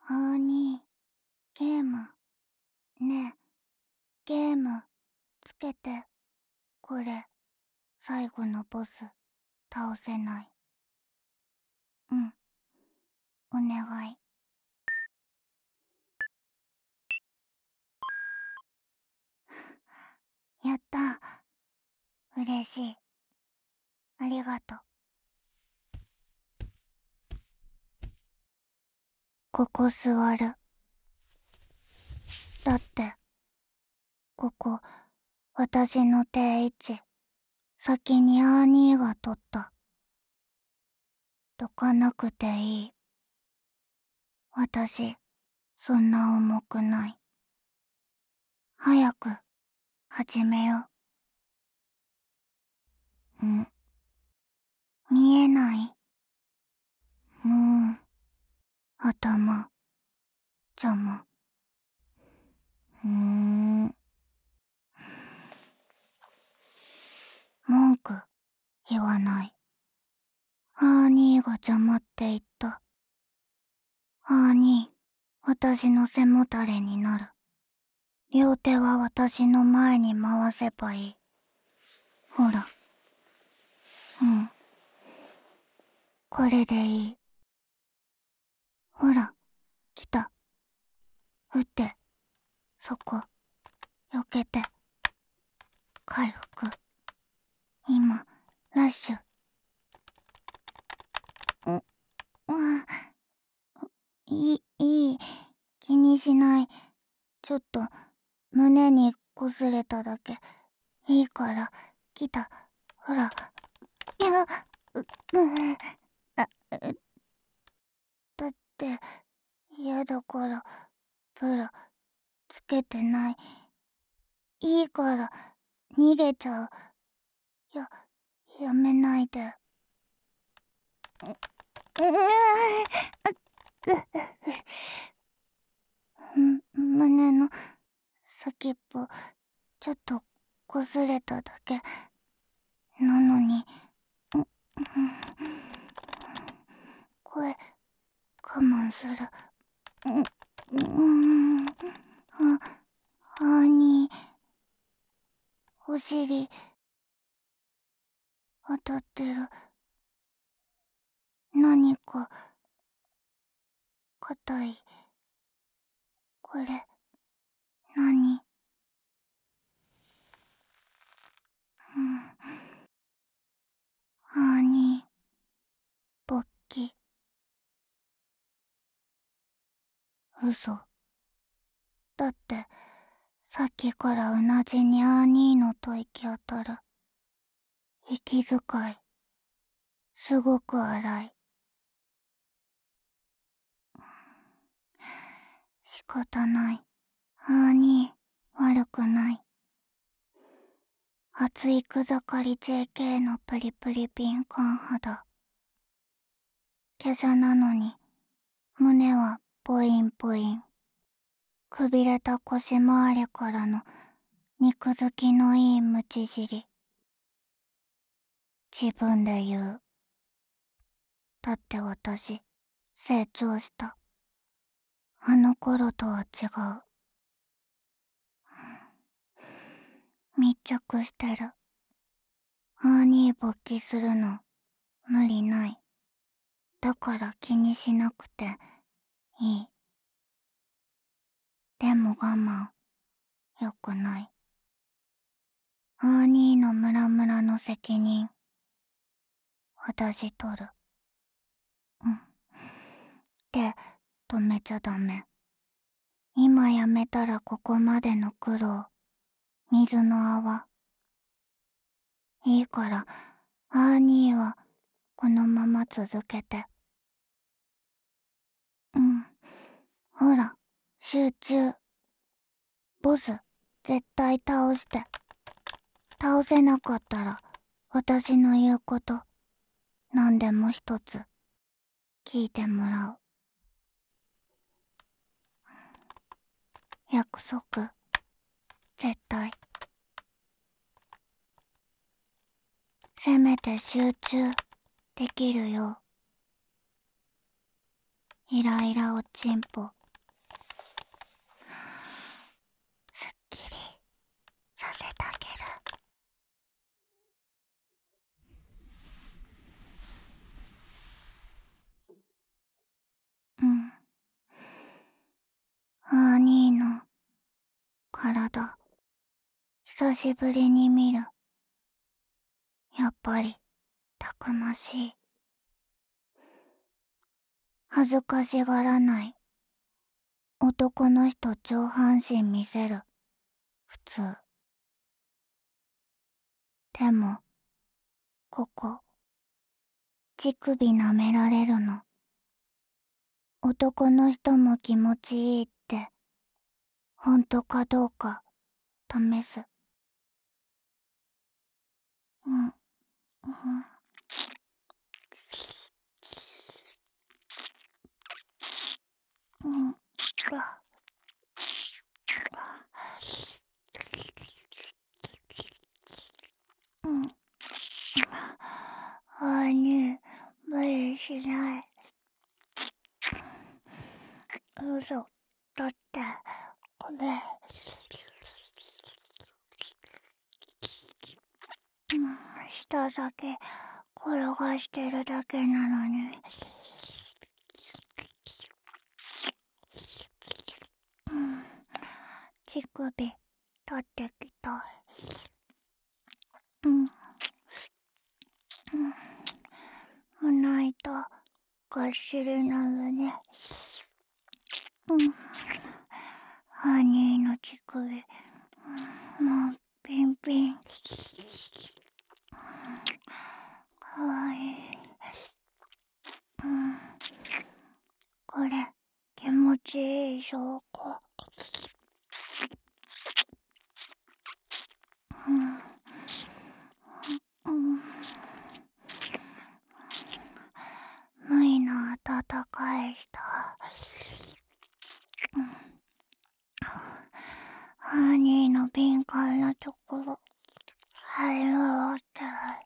ゲーム。ねえ、ゲームつけて。これ、最後のボス、倒せない。うん、お願い。やった。嬉しい。ありがとう。ここ座る。だって、ここ、私の定位置。先にアーニーが取った。どかなくていい。私、そんな重くない。早く、始めよう。見えない。頭、邪魔。文句、言わない。アーニーが邪魔って言った。アーニー、私の背もたれになる。両手は私の前に回せばいい。ほら。これでいい。ほら、来た。撃って。そこ。避けて。回復。今、ラッシュ。いい。気にしない。ちょっと、胸に擦れただけ。いいから、来た。ほら。だって、嫌だから、ブラ、つけてない。いいから、逃げちゃう。やめないで。胸の先っぽ、ちょっと擦れただけ。なのに、声、我慢する。ハーニー、お尻、当たってる。何か、硬い。これ、何？ハーニー、勃起。嘘。だって、さっきからうなじにアーニーの吐息当たる。息遣い、すごく荒い。仕方ない。アーニー、悪くない。熱い草刈り JK のプリプリ敏感肌。華奢なのに、胸はポインポイン。くびれた腰回りからの肉付きのいいムチ尻。自分で言う。だって私、成長した。あの頃とは違う。密着してる。アーニー勃起するの、無理ない。だから気にしなくていい。でも我慢、よくない。アーニーのムラムラの責任、私取る。で、止めちゃダメ。今やめたらここまでの苦労、水の泡。いいから、アーニーはこのまま続けて。ほら、集中。ボス、絶対倒して。倒せなかったら、私の言うこと、何でも一つ、聞いてもらう。約束、絶対。せめて集中できるよ。イライラおちんぽ、 体、久しぶりに見る。やっぱり、たくましい。恥ずかしがらない。男の人上半身見せる。普通。でも、ここ、乳首舐められるの。男の人も気持ちいいって、ほんとかどうか、試す。うん、うん。うん。うん。無理しない。嘘。だって、これ。舌先、転がしてるだけなのに。乳首、立ってきた。胸板、がっしりなるね。ハニーの乳首、もうピンピン。かわいい。これ、気持ちいい証拠。無いの温かい人。ハニーの敏感なところ、はい回って。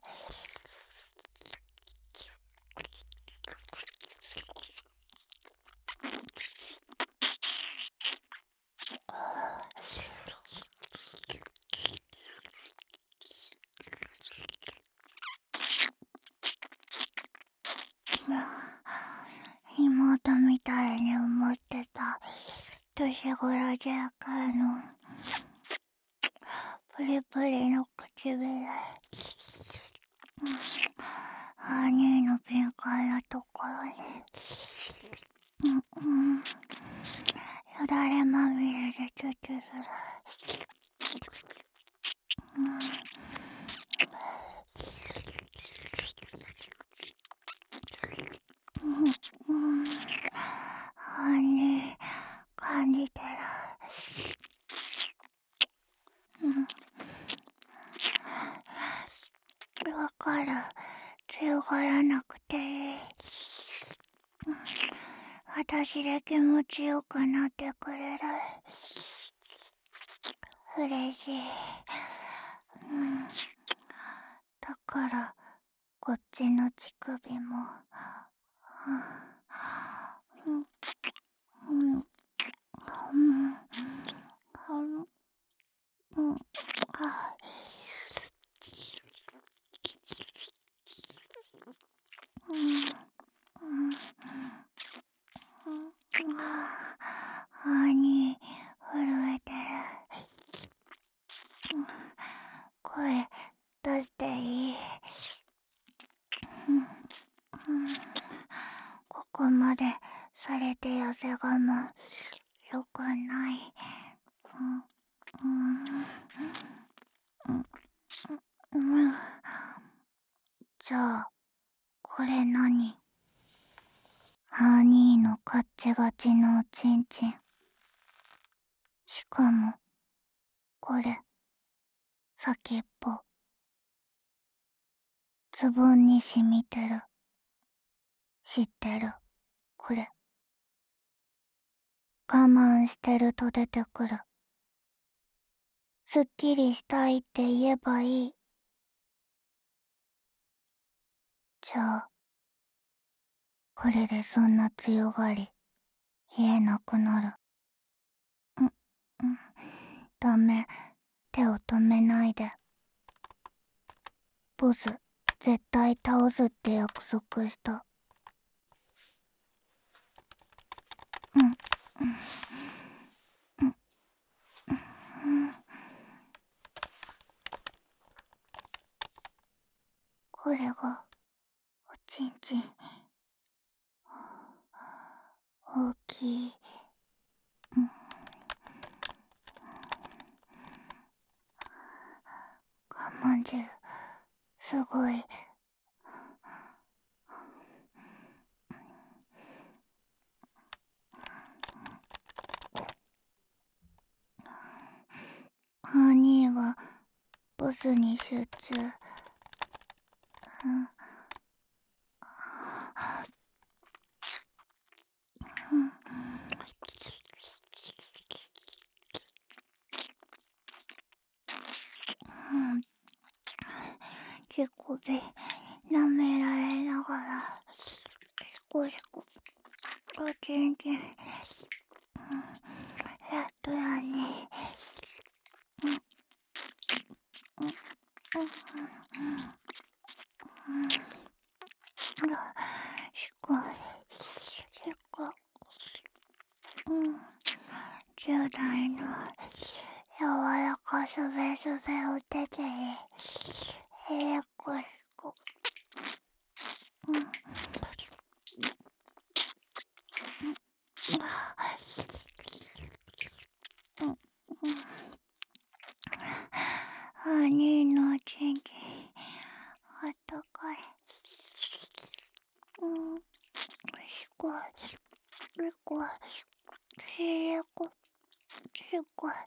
妹みたいに思ってた年頃じゃかのプリプリの唇、ハニーの敏感なところによだれまみれでチュチュする。ハニー感じてる。わかる。強がらなくていい。私で気持ちよくなってくれる。嬉しい。だからこっちの乳首も歯に震えてる。声出していい？ここまでされて痩せ我慢よくない。じゃあこれ何？ハニーのカッチガチのおちんちん。しかもこれ先っぽズボンに染みてる。知ってるこれ。我慢してると出てくる。すっきりしたいって言えばいい。じゃあこれでそんな強がり言えなくなる。ダメ、手を止めないで。ボス絶対倒すって約束した。 これがおちんちん。大きい。我慢汁すごい。兄はボスに集中。結構舐められながら少しおちんちんやっとだね。しっかり10代の柔らかすべすべお手手でこしこ兄のちんちんあったかい。しこいしこいしこい。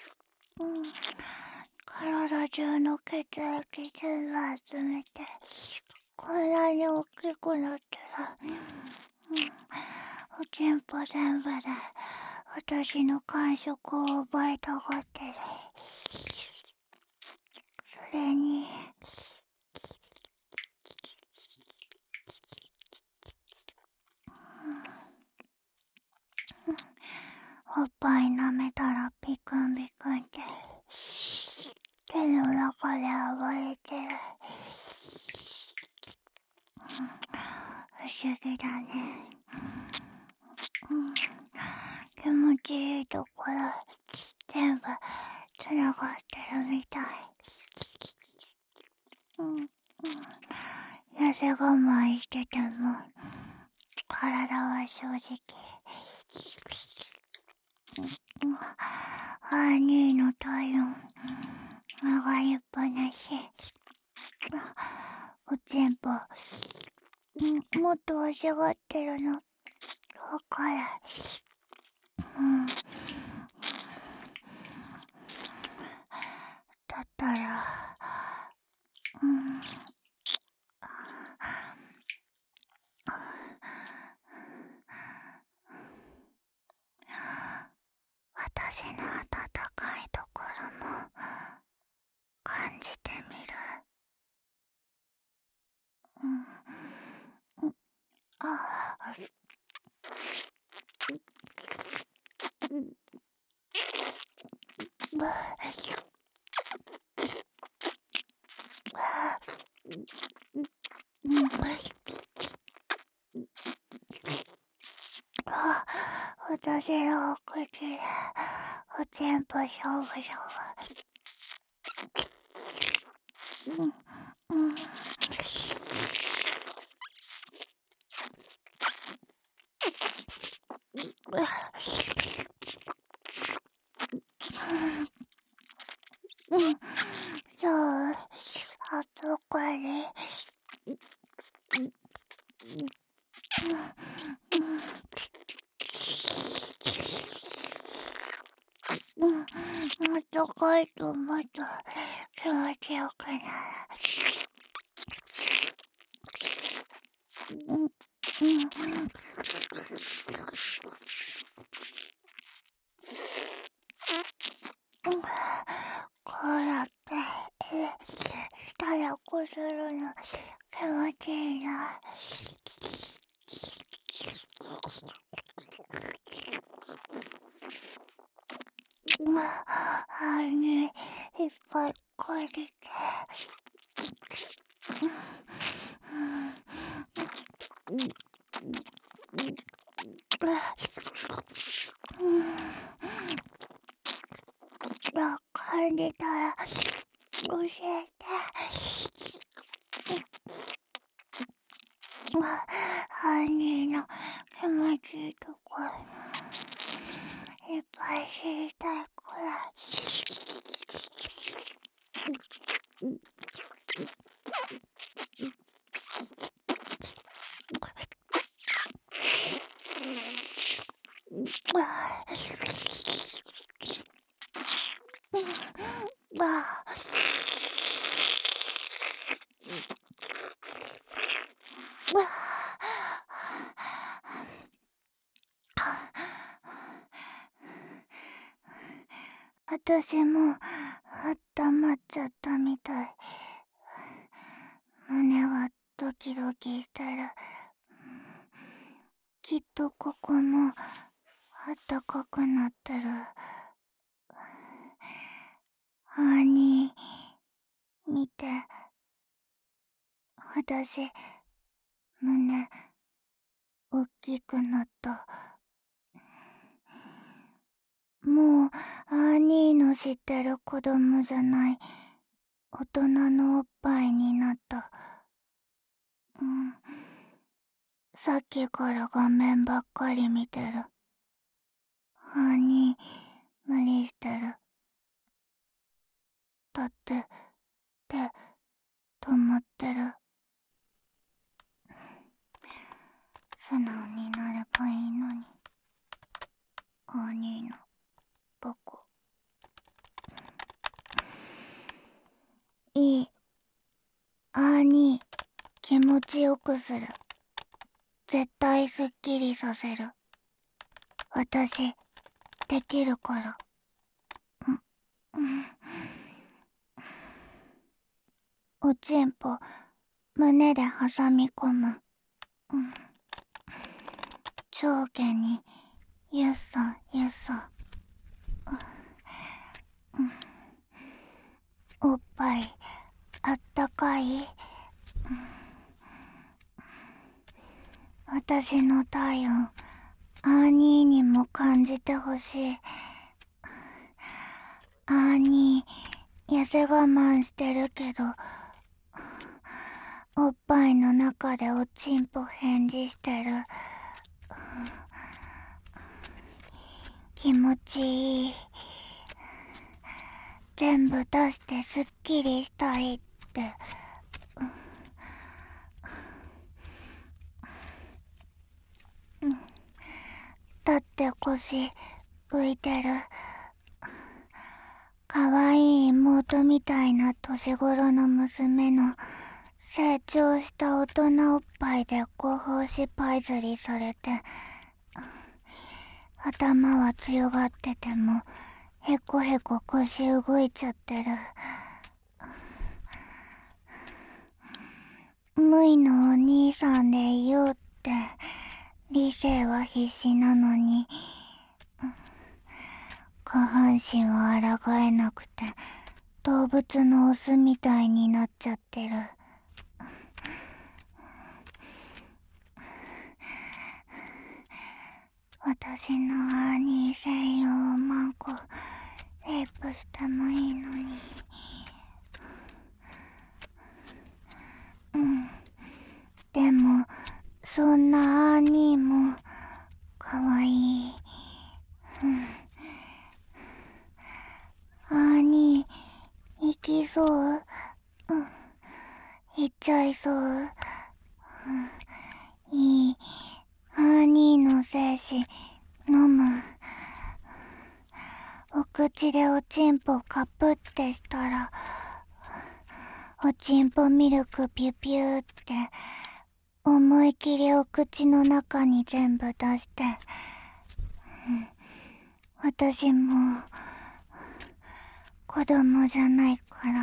体中の血液全部集めてこんなに大きくなったら、おちんぽ全部で私の感触を奪いたがってる。それにおっぱい舐めたらビクンビクンって手の中で暴れてる。不思議だね。気持ちいいところ全部つながってるみたい。痩せ我慢してても体は正直兄の体温上がりっぱなし。おちんぽもっと欲しがってるのわかる。だったら私の温かいところも感じてみる。私のお口でおちんぽしょぶしょぶ。そう、あとこれ。あったかいともっと気持ちよくなる。こうやってしたらこするの気持ちいいな。あにいっぱいかいて。わかんでたら教えて。 兄の気持ちいいとこいっぱい知りたいくらい。私もあったまっちゃったみたい。胸がドキドキしてる。きっとここもあったかくなってる。兄、見て。私、胸、おっきくなった。もう、兄の知ってる子供じゃない、大人のおっぱいになった。さっきから画面ばっかり見てる。兄、無理してる。だって、手、止まってる。素直になればいいのに。兄のバカ。いい。兄、気持ちよくする。絶対すっきりさせる。私、できるから。おちんぽ、胸で挟み込む。上下に、ゆっさゆっさ。おっぱい、あったかい？私の体温、アーニーにも感じてほしい。アーニー、痩せ我慢してるけど、おっぱいの中でおちんぽ返事してる。気持ちいい。全部出してすっきりしたいって。だって腰浮いてる。かわいい妹みたいな年頃の娘の成長した大人おっぱいで後方しパイ釣りされて、頭は強がっててもへこへこ腰動いちゃってる。無いのお兄さんでいようって理性は必死なのに、下半身は抗えなくて動物のオスみたいになっちゃってる。私の兄専用マンコレイプしてもいいのに。でもそんな兄もかわいい。兄、行きそう？行っちゃいそう？いい。兄の精子飲む。お口でおちんぽカプってしたら、おちんぽミルクピュピュって思い切りお口の中に全部出して、私も子供じゃないから、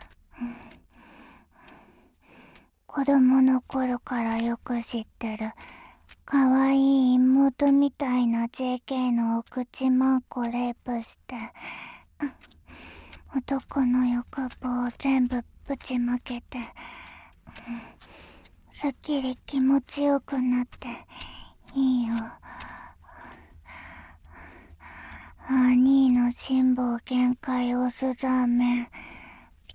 子供の頃からよく知ってるかわいい妹みたいな JK のお口マンコレイプして、男の欲望を全部ぶちまけて、すっきり気持ちよくなっていいよ。兄の辛抱限界オスザーメン。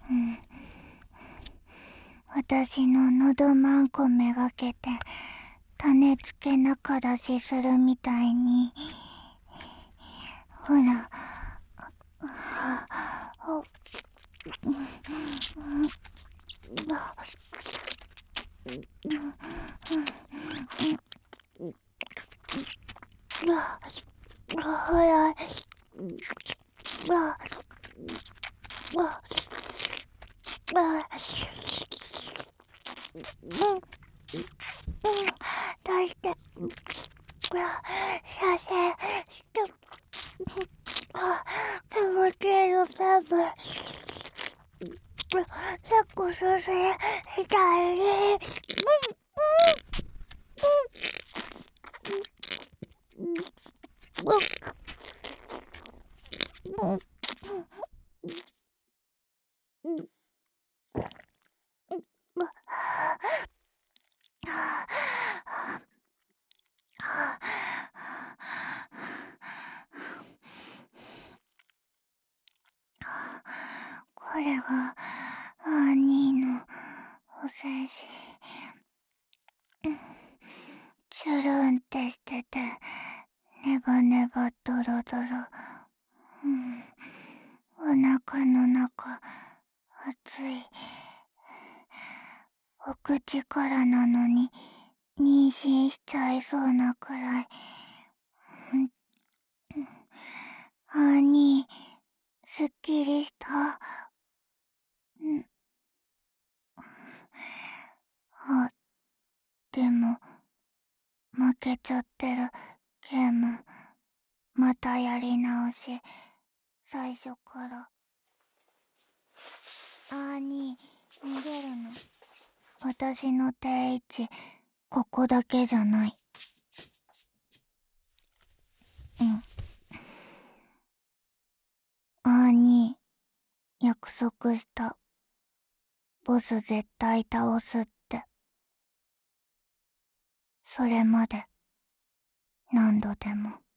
私の喉マンコめがけて種付け中出しするみたいに。ほら。ほら。出して。射精して。気持ちいいよ、全部。セックスして痛いね。これがアニーのお精子。チュルンってしてて、ネバネバドロドロ。お腹の中熱い。お口からなのに妊娠しちゃいそうなくらい。アニー、すっきりした。あ、でも負けちゃってるゲーム。またやり直し。最初から。アーニー、逃げるの。私の定位置、ここだけじゃない。アーニー、約束した。ボス絶対倒すって。それまで、何度でも。